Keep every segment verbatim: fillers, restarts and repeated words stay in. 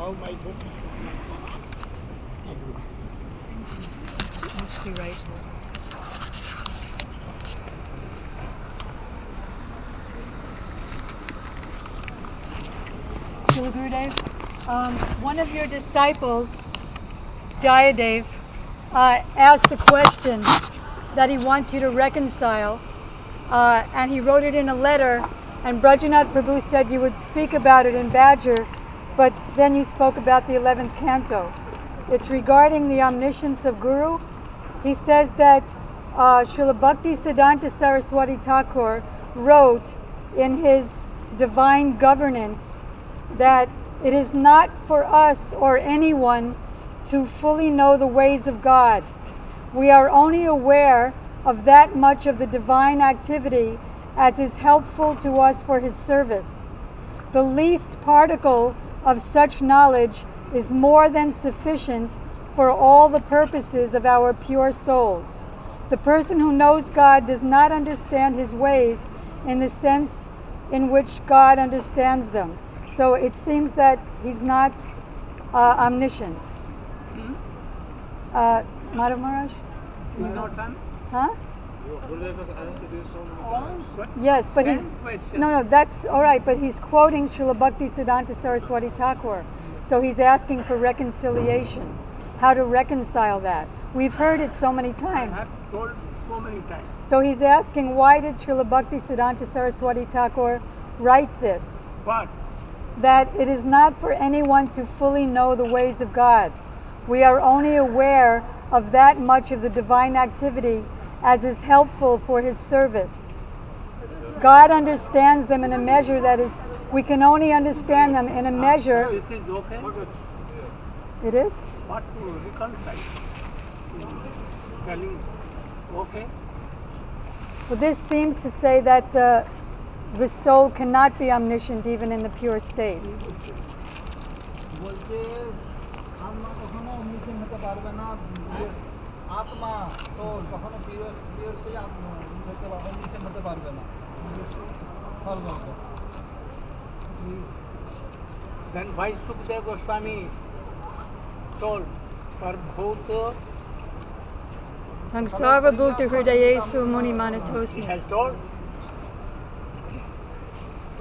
How my book? Must be right. Srila Gurudev, um, one of your disciples, Jayadev, uh, asked a question that he wants you to reconcile, uh, and he wrote it in a letter, and Brajanath Prabhu said you would speak about it in Badger, but then you spoke about the eleventh canto. It's regarding the omniscience of Guru. He says that uh, Srila Bhakti Siddhanta Saraswati Thakur wrote in his Divine Governance that it is not for us or anyone to fully know the ways of God. We are only aware of that much of the divine activity as is helpful to us for His service. The least particle of such knowledge is more than sufficient for all the purposes of our pure souls. The person who knows God does not understand His ways in the sense in which God understands them. So it seems that He's not uh, omniscient. Hmm? Uh, Madhav Maharaj? He's not done? Huh? What? Yes, but he's Same question. no, no. That's all right. But he's quoting Srila Bhakti Siddhanta Saraswati Thakur, so he's asking for reconciliation. How to reconcile that? We've heard it so many I times. have told so many times. So he's asking, why did Srila Bhakti Siddhanta Saraswati Thakur write this? What? That it is not for anyone to fully know the ways of God. We are only aware of that much of the divine activity as is helpful for His service. God understands them in a measure that is, we can only understand them in a measure. This is okay? It is? What to reconcile? Telling, okay? Well, this seems to say that the the soul cannot be omniscient even in the pure state. বলছে আমরা কখনো omniscient হতে পারবে না আত্মা তো কখনো pure pure সেই আত্মা omniscient হতে পারবে না সর্বজ্ঞ Then why Sukadeva Goswami told Sarvabhuta? Hang sarvabhukta hridayesu muni He manatosmi. has told. So,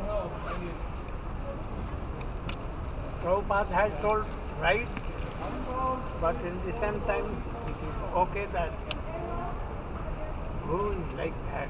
Prabhupada has told right, but in the same time it is okay that Guru is like that.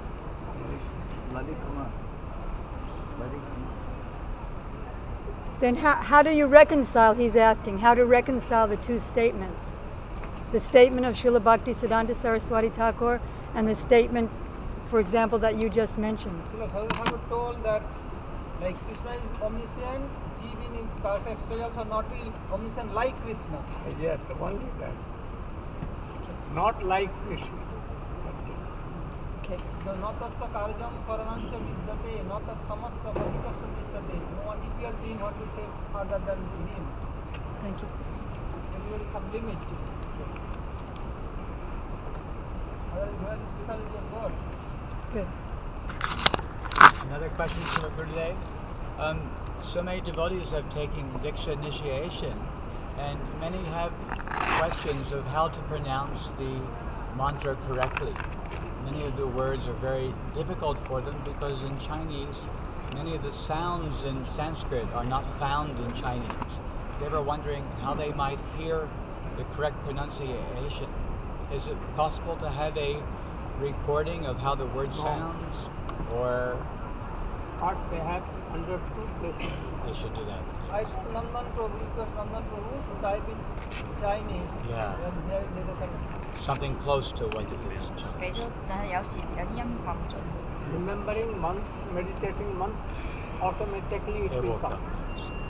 Then how, how do you reconcile, he's asking, how to reconcile the two statements? The statement of Srila Bhakti Siddhanta Saraswati Thakur and the statement, for example, that you just mentioned. Srila Sarvabhauma told that like Krishna is omniscient, Jeev in perfect stage also not be omniscient like Krishna. Yes, only that. Not like Krishna. Okay. The natasya karjam karanancha vidyate, natat samasya bhaktasya tishyate. No one equal to him what to say other than him. Thank you. There is some limit. Otherwise, where is speciality of God? Good. Another question for today. Um, so many devotees have taken Diksha initiation, and many have questions of how to pronounce the mantra correctly. Many of the words are very difficult for them because in Chinese, many of the sounds in Sanskrit are not found in Chinese. They were wondering how they might hear the correct pronunciation. Is it possible to have a recording of how the word No. sounds, or What they have understood, they should do. they should do that? I took Nandan Prabhu, request Nandan Prabhu to type in Chinese. Yeah. Then there they can. Something close to what it is in Chinese. 俾咗，但係有時有啲音發唔準。 Remembering months, meditating months, automatically it It will will come. come.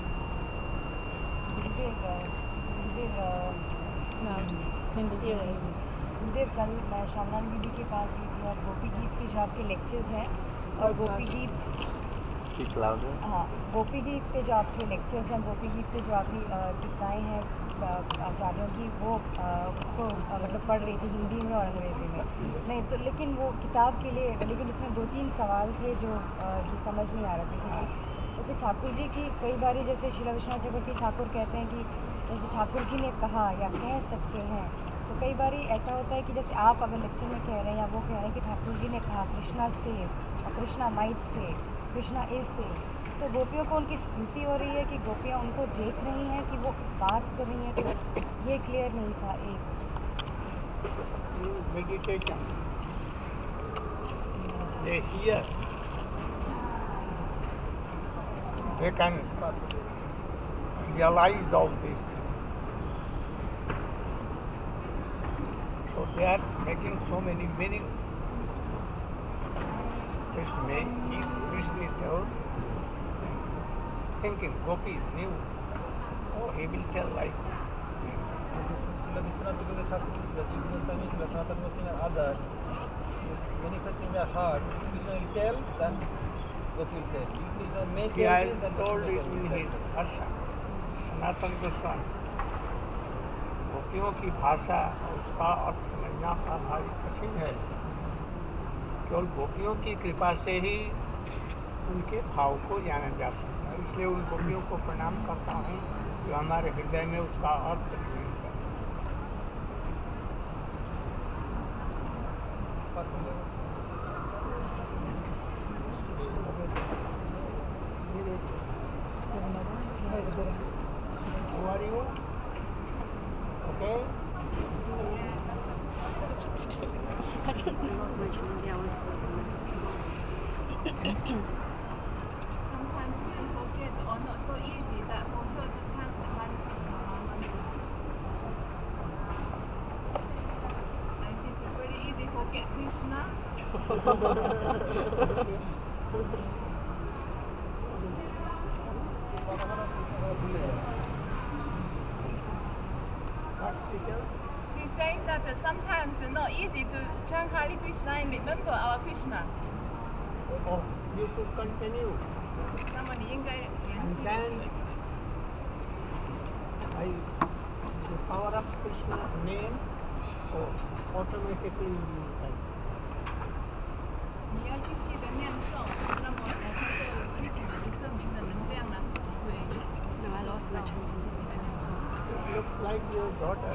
Gurudev Gurudev Hindi. गुरुदेव कल मैं श्यामलाल दीदी के पास गई थी और गोपी गीत के जो आपके लेक्चर्स हैं और गोपी गीत हाँ गोपी गीत पे जो आपके लेक्चर्स हैं गोपी गीत पे जो आपकी अ, टीकाएं हैं अ, आचार्यों की वो अ, उसको अ, मतलब पढ़ रही थी हिंदी में और अंग्रेज़ी में नहीं तो लेकिन वो किताब के लिए लेकिन उसमें दो तीन सवाल थे जो अ, जो समझ नहीं आ रहे थे क्योंकि जैसे ठाकुर जी की कई बारी जैसे श्रील विश्वनाथ चक्रवर्ती ठाकुर कहते हैं कि जैसे ठाकुर जी ने कहा या कह सकते हैं, तो कई बारी ऐसा होता है कि जैसे आप अगर लेक्चर में कह रहे हैं या वो कह रहे हैं कि ठाकुर जी ने कहा कृष्णा सेज और Krishna might say, Krishna is से, तो गोपियों को उनकी स्मृति हो रही है कि गोपियाँ उनको देख रही हैं कि वो बात कर रही हैं, तो ये क्लियर नहीं था। एक meditation, they hear, they can realize all these things. So they are making so many meanings. This may, if Krishna tells, thinking, gopis knew, oh, he will tell like Srila Vishwanath Chakravarti Thakur, Srila Jiva Goswami, Srila Sanatana Goswami and others, manifesting their heart, if Krishna will tell, then Gopi will tell. If Krishna may he tell has this, then told Gopi it will in tell. his Bhasha, Sanatana Goswami. गोपियों की भाषा और उसका अर्थ समझना का भारी कठिन है। केवल गोपियों की कृपा से ही उनके भाव को जाना जा सकता है। इसलिए उन गोपियों को प्रणाम करता हूँ जो हमारे हृदय में उसका अर्थ नहीं कर। Who are you? Okay? Sometimes you forget or not so easy that for her to chant the Hare Krishna mantra. And she's very easy to forget Krishna. She's saying that uh, sometimes it's not easy to chant Hare Krishna and remember our Krishna. Oh, you should continue. 那么你应该连 And 续 then 地 I, the power of Krishna's name, oh, automatically you can. 你要继续的念诵，那么通过自己的一个名的能量呢，会产生。No, I lost my train of thought. It looks like your daughter.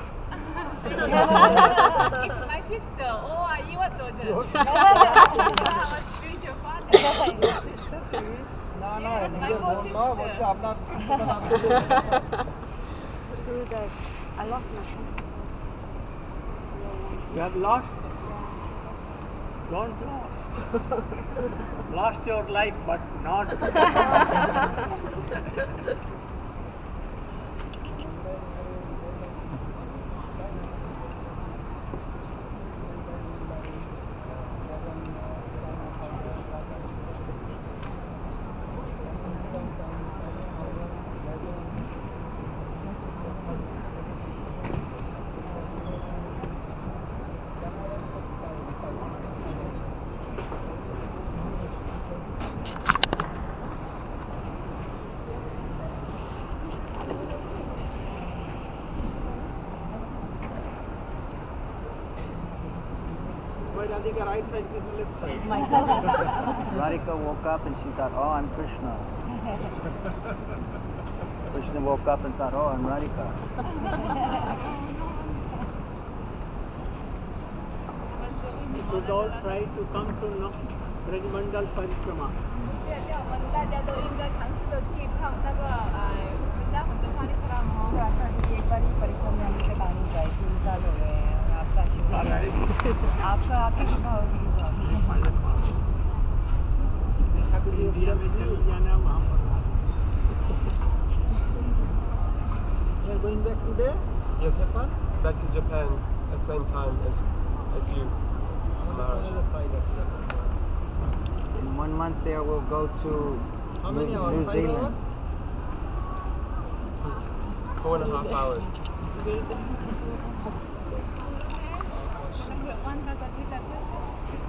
It's my sister. Oh, are you a daughter? Our spiritual father. ना ना Yes, my मुझे god बोलना sister. बच्चा अपना किसी का नाम ले Through this, I lost my train. You have lost? Don't lose. Lost your life, but not. Radhika right side, Krishna left side. Radhika woke up and she thought, oh, I'm Krishna. Krishna woke up and thought, oh, I'm Radhika. You should all try to come to know Brajmandal Parikrama. 我们大家都应该尝试着去一趟那个呃文旦混的帕利克拉摩。 तो आशा जी एक बार ही परिक्रमा अभी तक आनी चाहिए, तीन साल हो गए हैं और आपका आशीर्वाद आपका आपकी कृपा होगी इंडिया में चले जाना वहाँ पर। We are going back today? Yes, Japan? back to Japan at the same time as as you. In one month there we'll go to How New, many hours? New Five Zealand. hours? Four and a half hours. One Bhagavad Gita version.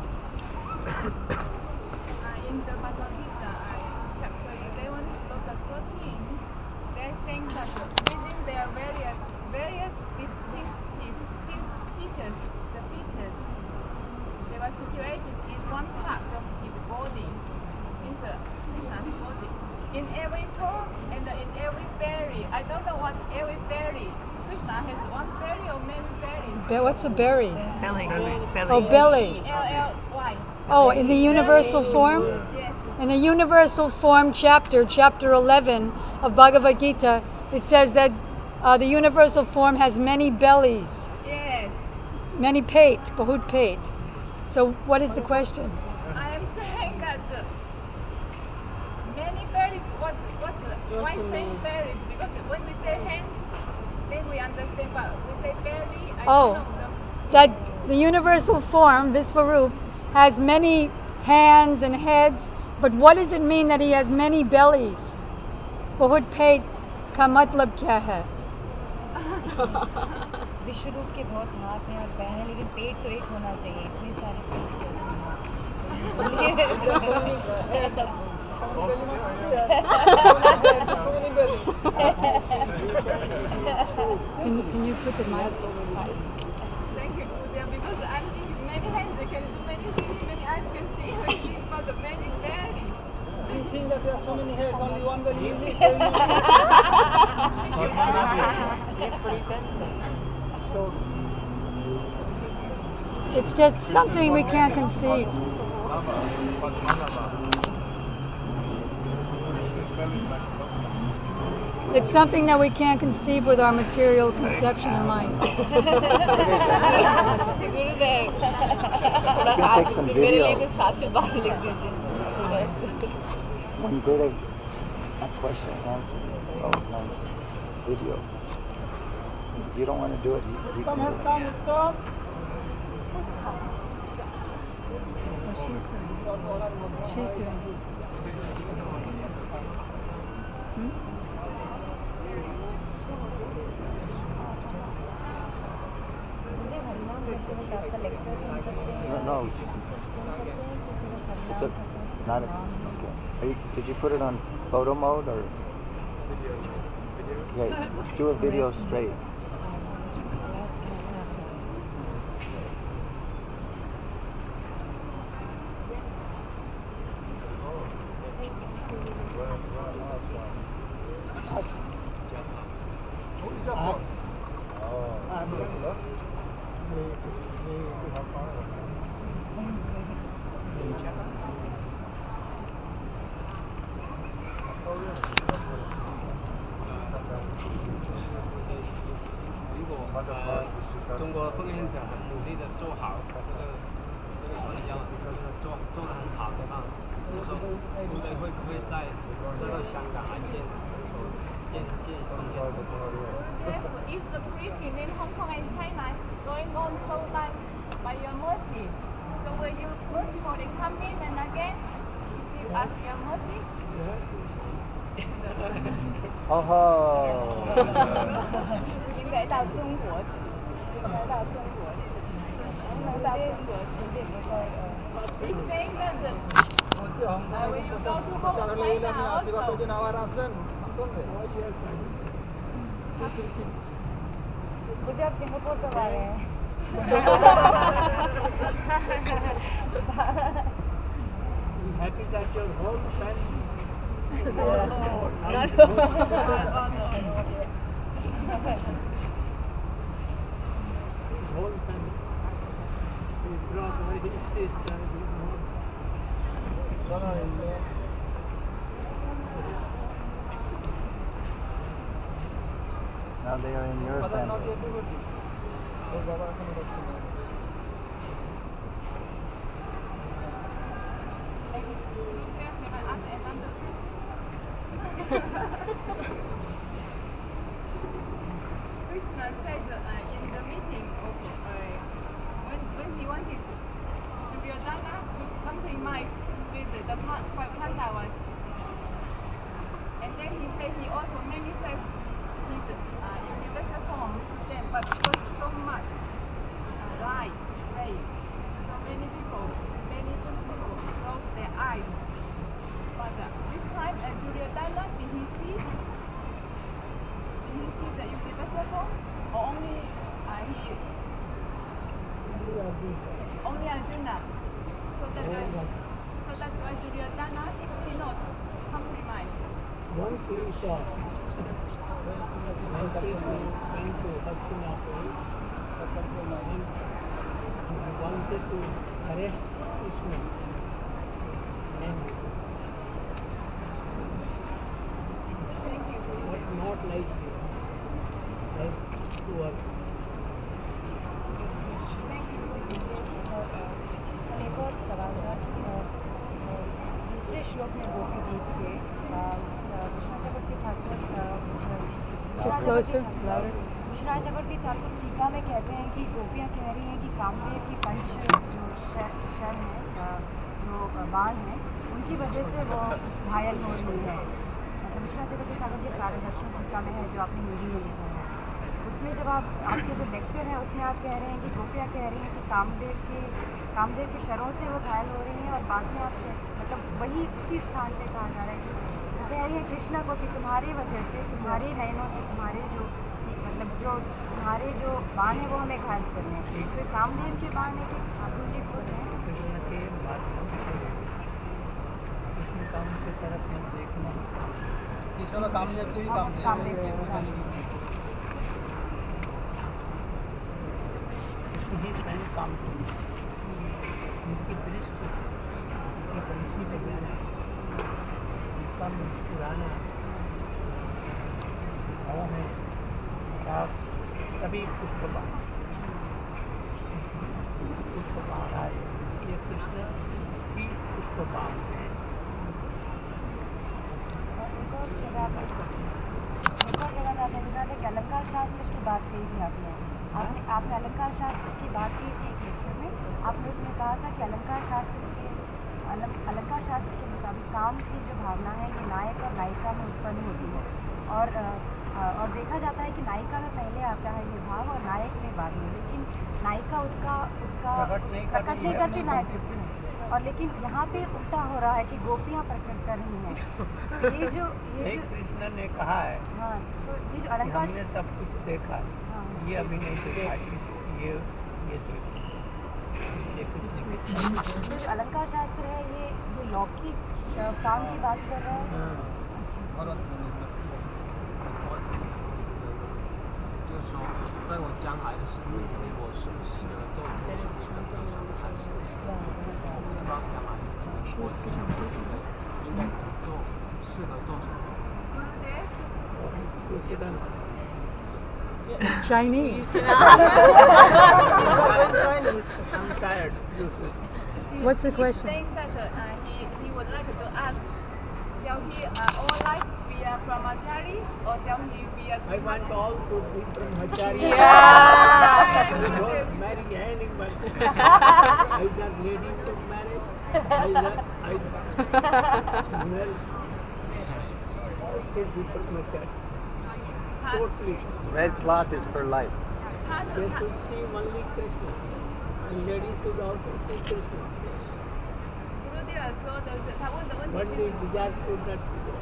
uh, in the Bhagavad Gita, uh, chapter eleven, sloka thirteen, they're saying that within their various various distinctive features, the features, they were situated in one part of his body, in the Krishna's body. in every form and in every berry. I don't know what every berry. Krishna has one berry or many berries? Be- what's a berry? Belly. Belly. Oh, belly. L L Y. Oh, in the universal form? Yes. In the universal form chapter, chapter eleven of Bhagavad Gita, it says that uh, the universal form has many bellies, Yes. many pate, bahut pate. So what is the question? I am saying that uh, many berries, what, what's, why saying berries? Because when we say hands, then we understand, but we say belly, I Oh. don't know. That the universal form, Visvarup, has many hands and heads, but what does it mean that he has many bellies? Bahut pate ka matlab kya hai? विश्वरूप के बहुत हाथ हैं और पैर हैं, लेकिन पेट तो एक होना चाहिए, इतने सारे पेट can, can you put the mic? Thank you, Pooja, because I think many hands they can do many things, many eyes can see many things, but the many berries. You think that there are so many heads, only one belly? It's just something we can't conceive. It's something that we can't conceive with our material conception in mind. You can take some video. When Gurudev a question and answer, it's always nice. Video. If you don't want to do it, you, you can do it. She's doing it. Hmm? No, no. It's a, not a, okay. Are you, did you put it on photo mode or? Okay, do a video straight. If the preaching in Hong Kong and China is going on so nice by your mercy, so will you mercifully come in and again give us your mercy? Oh ho! 应该到中国去，应该到中国去，能到中国去这个呃。 He's saying that the, uh, when you go to Hong China also. मुझे आप Singapore कब आ रहे हैं? Happy that your whole family. No, no. Whole family. His brother, his sister, his mom. Now they are in your family. Krishna said uh, in the meeting of uh, when when he wanted Duryodhana to compromise with the, the five Pandavas, and then he said he also manifests his uh, universal form to them, but because so much uh, lie, faith, so many people, many good people close their eyes. But uh, this time, uh, Duryodhana, did he see? Did he see the universal form, or only uh, he? Only Arjuna. So that why, so that's why Duryodhana cannot compromise. Once he saw when Krishna went to Hastinapur and he wanted to arrest Krishna and but not like like to us. एक और सवाल था कि दूसरे श्लोक में गोपी गीत के विश्वनाथ चक्रवर्ती ठाकुर विश्वनाथ चक्रवर्ती ठाकुर टीका में कहते हैं कि गोपियाँ कह रही हैं कि कामदेव की पंच जो शर हैं जो बाण हैं उनकी वजह से वो घायल हो रही है। मतलब विश्वनाथ चक्रवर्ती ठाकुर के सारे दर्शन टीका में है जो आपने हिंदी में लिखा है। उसमें जब आप आपके जो लेक्चर है उसमें आप कह रहे हैं कि गोपियाँ कह रही हैं कि कामदेव के कामदेव के शरों से वो घायल हो रही हैं और बाद में आप मतलब वही उसी स्थान पे कहा जा रहा है कि कह रही है कृष्णा को कि तुम्हारी वजह से तुम्हारे नयनों से तुम्हारे जो मतलब जो तुम्हारे जो बाण है वो हमें घायल कर रहे हैं। तो कामदेव के बाण है कि ठाकुर जी खुद हैं कृष्ण के माध्यम से कृष्ण काम की तरफ हम देखना कृष्ण कामदेव के भी कामदेव के ही स्वयं काम उनकी दृष्टि उनकी पंछी से जाना उनका मुस्कुराना भाव है आप तभी पुष्प बाण पुष्प बाण आए इसलिए कृष्ण ही पुष्प बाण है। एक और जगह आपने एक और जगह में आपने लिखा था कि अलंकार शास्त्र की बात कही थी आपने आपने आपने अलंकार शास्त्र की बात की थी एक लेक्चर में। आपने उसमें कहा था कि अलंकार शास्त्र के अलंकार शास्त्र के मुताबिक काम की जो भावना है ये नायक और नायिका में उत्पन्न होती है और और देखा जाता है कि नायिका में पहले आता है ये भाव और नायक में बाद में, लेकिन नायिका उसका उसका प्रकट नहीं करती नायक और लेकिन यहाँ पे उल्टा हो रहा है कि गोपियाँ प्रकट कर रही हैं। तो ये जो ये जो कृष्ण ने कहा है हाँ तो ये जो अलंकार हमने सब कुछ देखा हाँ, ये अभी नहीं देखा ये ये देखा ये कुछ तो जो अलंकार शास्त्र है ये ये लौकिक काम की बात कर रहा है। अच्छा 就是说，在我将来的生命里面，我是不是能够做出一个真正上的开始？我不知道将来我应该应该怎么做，适合做什么。 Chinese. I'm tired. What's the question? Saying that uh, he he would like to ask, shall he uh, all life be a brahmachari or shall he be a? I want all to be brahmachari. Yeah. Don't marry anyone. Either lady to marry, either either well, always be brahmachari. Totally. Red cloth is for life. They should see only Krishna, and ladies should also see Krishna. Gurudev 说的是，他问的问题 Only desire should not be there.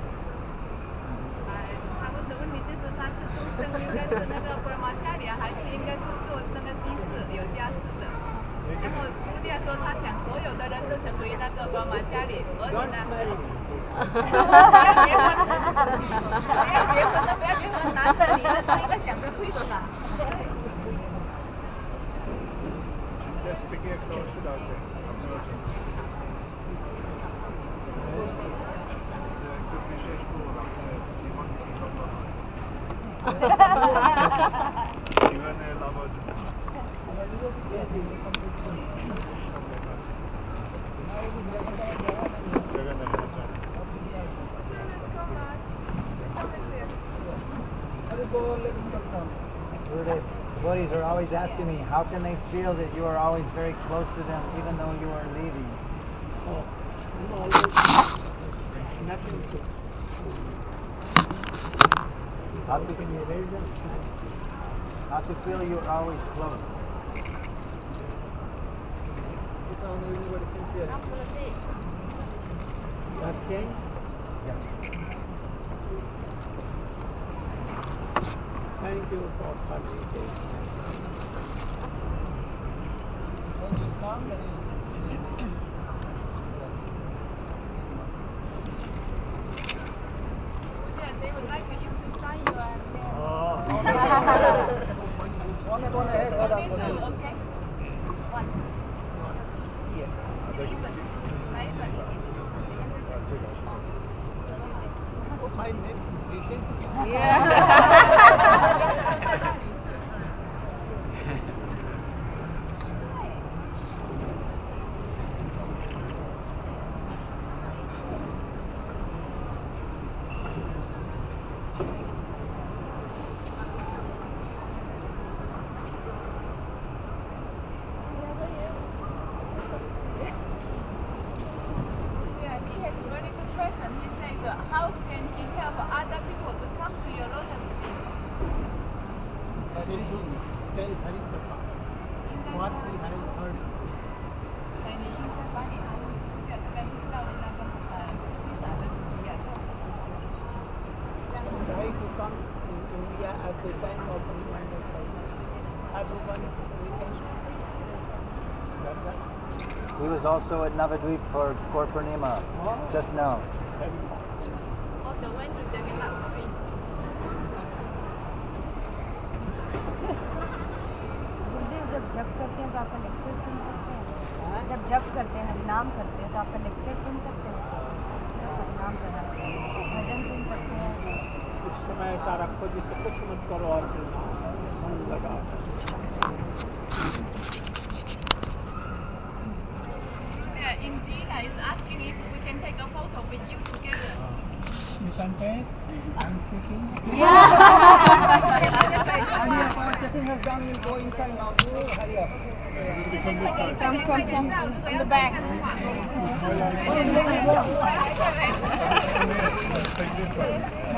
他问的问题就是他是出生应该是那个 brahmachari 还是应该是做那个居士有家室的？然后姑爹说他想所有的人都成为那个 brahmachari， 而且呢，不要结婚，不要结婚的，不要结婚，男的女的都应该想着 Krishna。 Just to get close to that, Devotees are always asking me, how can they feel that you are always very close to them even though you are leaving? Oh, I'm always nothing to. How to can you raise them? How to feel you are always close? That change? Yeah. Thank you for participating. Yeah, he has a very good question. He says, uh, how can he help other people to come to your lotus feet? Very good. Very, very good. What we have heard. 所以你应该把你的这个听到的那个呃披萨的主题啊，这样 Try to come to India at the time of Himalayan Everyone we can That's right. He was also at Navadvip for Gaur Purnima just now. Also went to Jagannath Puri. गुरुदेव जब जप करते हैं तो आपका lecture सुन सकते हैं जब जप करते हैं हरिनाम करते हैं तो आपका लेक्चर सुन सकते हैं सिर्फ हरिनाम करना चाहिए भजन सुन सकते हैं कुछ समय ऐसा रखो जिससे कुछ मत करो और मन लगाओ Yeah, Indira is asking if we can take a photo with you together. You can take. I'm checking. Hurry up, our checking has done. We'll go inside now. Oh, hurry up. Come from, from, from the back. Take this one.